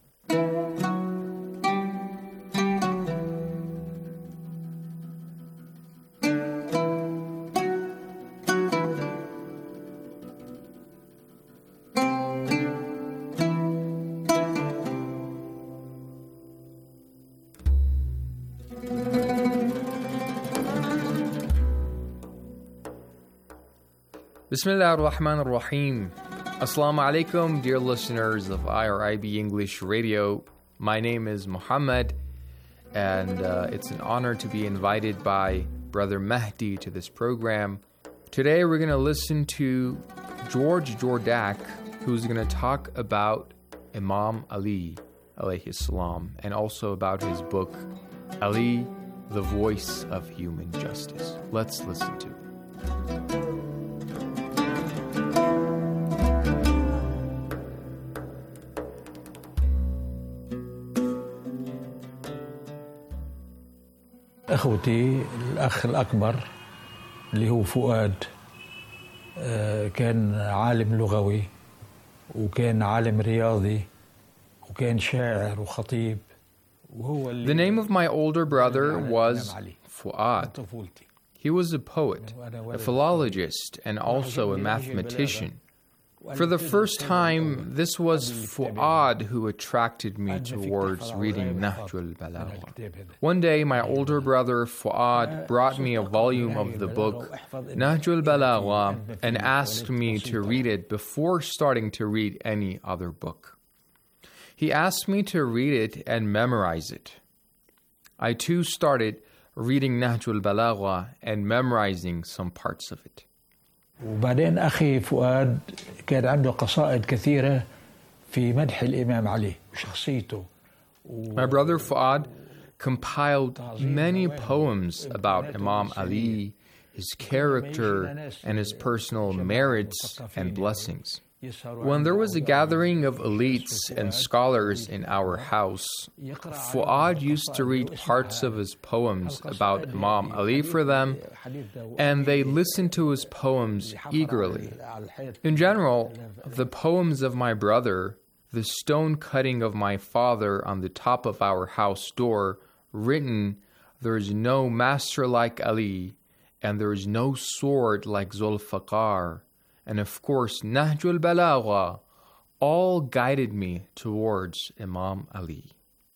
Bismillah ar-Rahman ar-Rahim. Assalamu alaikum, dear listeners of I R I B English Radio. My name is Muhammad, and uh, it's an honor to be invited by Brother Mahdi to this program. Today we're going to listen to George Jordak, who's going to talk about Imam Ali alayhi salam, and also about his book, Ali, the Voice of Human Justice. Let's listen to it. أخوتي الأخ الأكبر اللي هو فؤاد كان عالم لغوي وكان عالم رياضي وكان شاعر وخطيب وهو اللي The name of my older brother was Fuad. He was a poet, a philologist, and also a mathematician. For the first time, this was Fuad who attracted me towards reading Nahjul Balagha. One day, my older brother Fuad brought me a volume of the book Nahjul Balagha and asked me to read it before starting to read any other book. He asked me to read it and memorize it. I too started reading Nahj al-Balagha and memorizing some parts of it. وبعدين أخي فؤاد كان عنده قصائد كثيرة في مدح الإمام علي وشخصيته. My brother Fuad compiled many poems about Imam Ali, his character, and his personal merits and blessings. When there was a gathering of elites and scholars in our house, Fuad used to read parts of his poems about Imam Ali for them, and they listened to his poems eagerly. In general, the poems of my brother, the stone cutting of my father on the top of our house door, written, "There is no master like Ali, and there is no sword like Zulfiqar," and of course Nahj al-Balagha, all guided me towards Imam Ali.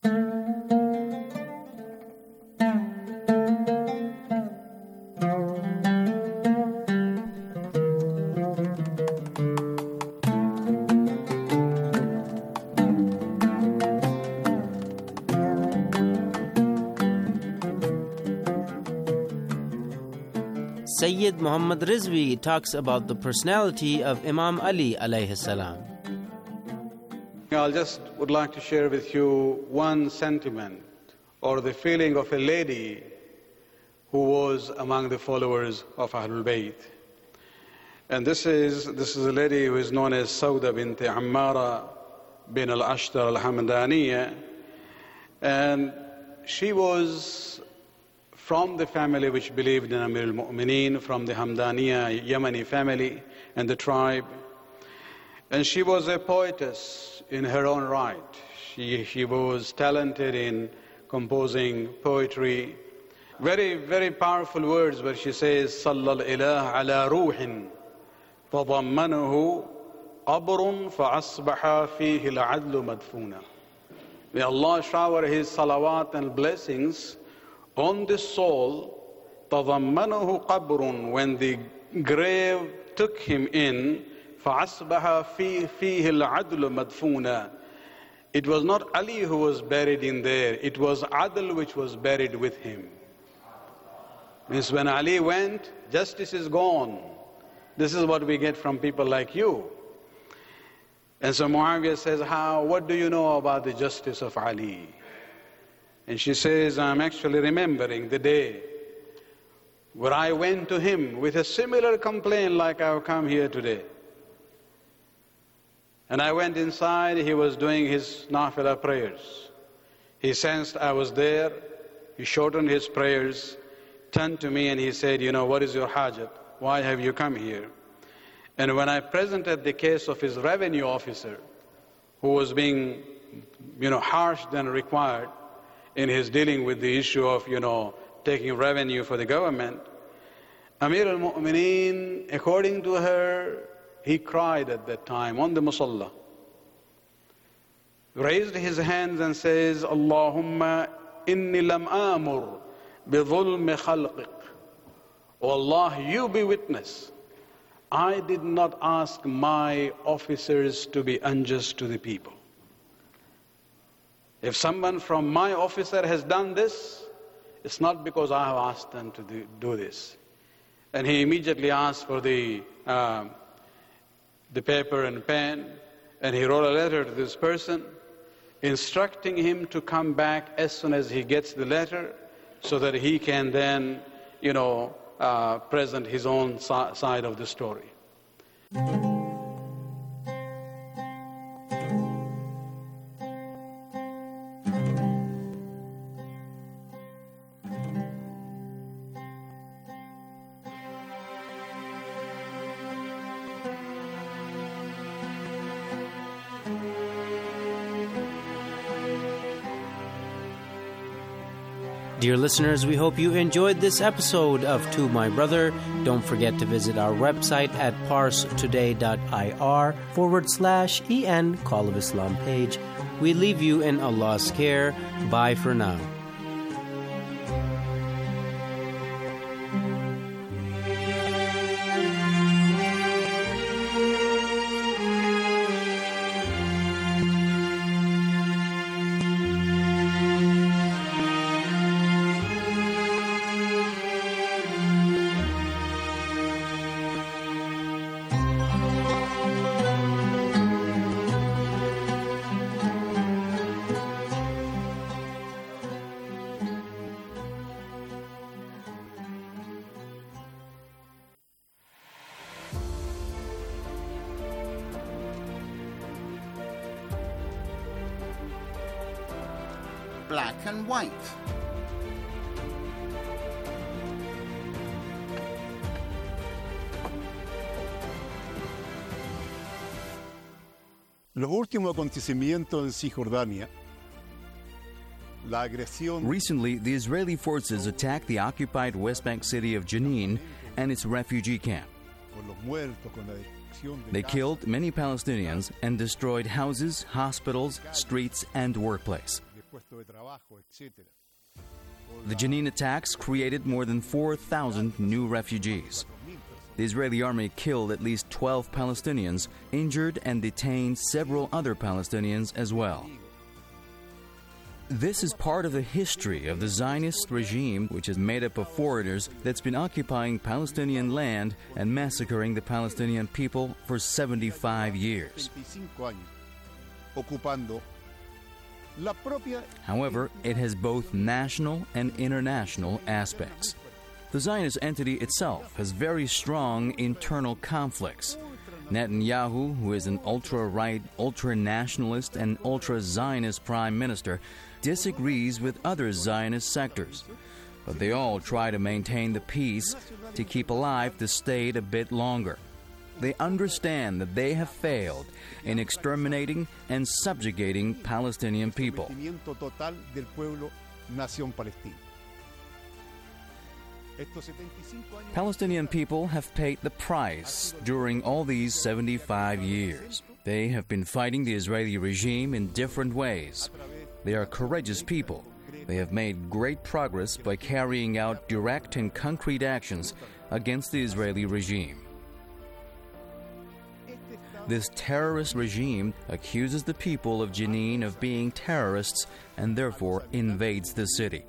Sayyid Muhammad Rizvi talks about the personality of Imam Ali alayhi salam. I just would like to share with you one sentiment or the feeling of a lady who was among the followers of Ahlul Bayt. And this is, this is a lady who is known as Sauda bint Ammara bin al-Ashtar al-Hamdaniya. And she was from the family which believed in Amir al-Mu'mineen, from the Hamdaniya Yemeni family and the tribe. And she was a poetess in her own right. She, she was talented in composing poetry. Very, very powerful words where she says, "Sallal ilah ala ruhin, fadammanuhu qabrun fa'asbaha fihi al-adlu madfuna." May Allah shower His salawat and blessings on the soul, تَضَمَّنُهُ قَبْرٌ, when the grave took him in, فَعَصْبَهَا فِيهِ الْعَدْلُ مَدْفُونًا. It was not Ali who was buried in there, it was Adl which was buried with him. Means when Ali went, justice is gone. This is what we get from people like you. And so Muawiyah says, "How? What do you know about the justice of Ali?" And she says, "I'm actually remembering the day where I went to him with a similar complaint like I've come here today. And I went inside, he was doing his nafilah prayers. He sensed I was there, he shortened his prayers, turned to me and he said, 'You know, what is your hajat? Why have you come here?' And when I presented the case of his revenue officer, who was being, you know, harsher than required in his dealing with the issue of, you know, taking revenue for the government, Amir al-Mu'mineen, according to her, he cried at that time on the musalla, raised his hands and says, Allahumma inni lam amur bi dhulmi khalqiq. O Allah, you be witness, I did not ask my officers to be unjust to the people. If someone from my officer has done this, it's not because I have asked them to do, do this." And he immediately asked for the, uh, the paper and pen, and he wrote a letter to this person, instructing him to come back as soon as he gets the letter, so that he can then, you know, uh, present his own si- side of the story. Dear listeners, we hope you enjoyed this episode of To My Brother. Don't forget to visit our website at parstoday.ir forward slash en Call of Islam page. We leave you in Allah's care. Bye for now. Black and White. Los últimos acontecimientos en Cisjordania. Recently, the Israeli forces attacked the occupied West Bank city of Jenin and its refugee camp. They killed many Palestinians and destroyed houses, hospitals, streets, and workplace. The Jenin attacks created more than four thousand new refugees. The Israeli army killed at least twelve Palestinians, injured and detained several other Palestinians as well. This is part of the history of the Zionist regime, which is made up of foreigners that's been occupying Palestinian land and massacring the Palestinian people for seventy-five years. However, it has both national and international aspects. The Zionist entity itself has very strong internal conflicts. Netanyahu, who is an ultra-right, ultra-nationalist, and ultra-Zionist prime minister, disagrees with other Zionist sectors. But they all try to maintain the peace to keep alive the state a bit longer. They understand that they have failed in exterminating and subjugating Palestinian people. Palestinian people have paid the price during all these seventy-five years. They have been fighting the Israeli regime in different ways. They are courageous people. They have made great progress by carrying out direct and concrete actions against the Israeli regime. This terrorist regime accuses the people of Jenin of being terrorists and therefore invades the city.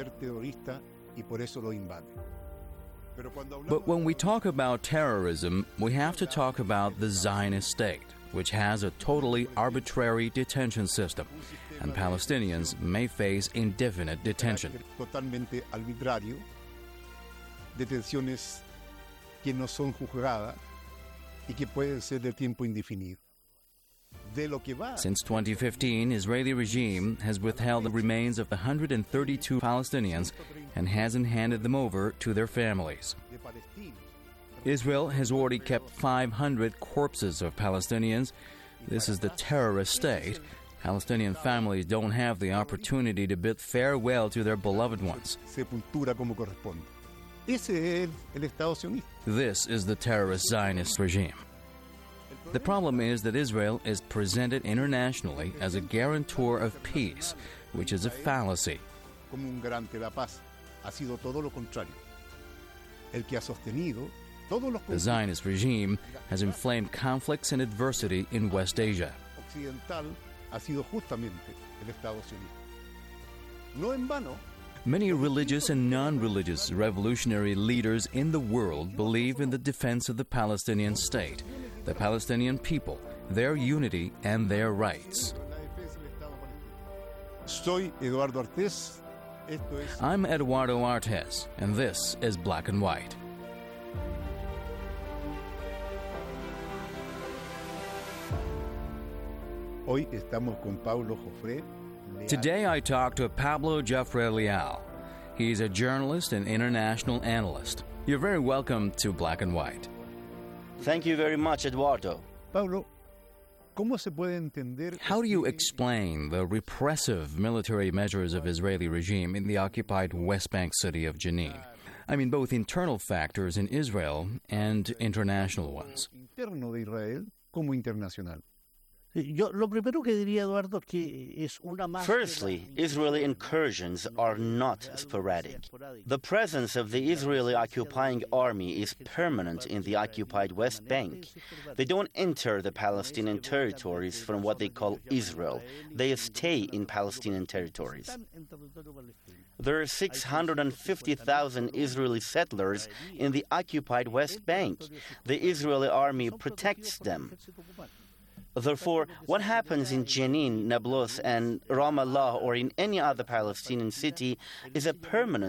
But when we talk about terrorism, we have to talk about the Zionist state, which has a totally arbitrary detention system, and Palestinians may face indefinite detention. Totalmente arbitrario, detenciones que no son juzgadas y que pueden ser de tiempo indefinido. Since twenty fifteen, Israeli regime has withheld the remains of one hundred thirty-two Palestinians and hasn't handed them over to their families. Israel has already kept five hundred corpses of Palestinians. This is the terrorist state. Palestinian families don't have the opportunity to bid farewell to their beloved ones. This is the terrorist Zionist regime. The problem is that Israel is presented internationally as a guarantor of peace, which is a fallacy. The Zionist regime has inflamed conflicts and adversity in West Asia. Many religious and non-religious revolutionary leaders in the world believe in the defense of the Palestinian state, the Palestinian people, their unity, and their rights. I'm Eduardo Artes, and this is Black and White. Today I talk to Pablo Joffre Leal. He's a journalist and international analyst. You're very welcome to Black and White. Thank you very much, Eduardo. Pablo, ¿cómo se puede entender? How do you explain the repressive military measures of Israeli regime in the occupied West Bank city of Jenin? I mean, both internal factors in Israel and international ones. Interno de Israel como internacional. Firstly, Israeli incursions are not sporadic. The presence of the Israeli occupying army is permanent in the occupied West Bank. They don't enter the Palestinian territories from what they call Israel. They stay in Palestinian territories. There are six hundred fifty thousand Israeli settlers in the occupied West Bank. The Israeli army protects them. Therefore, what happens in Jenin, Nablus, and Ramallah, or in any other Palestinian city is a permanent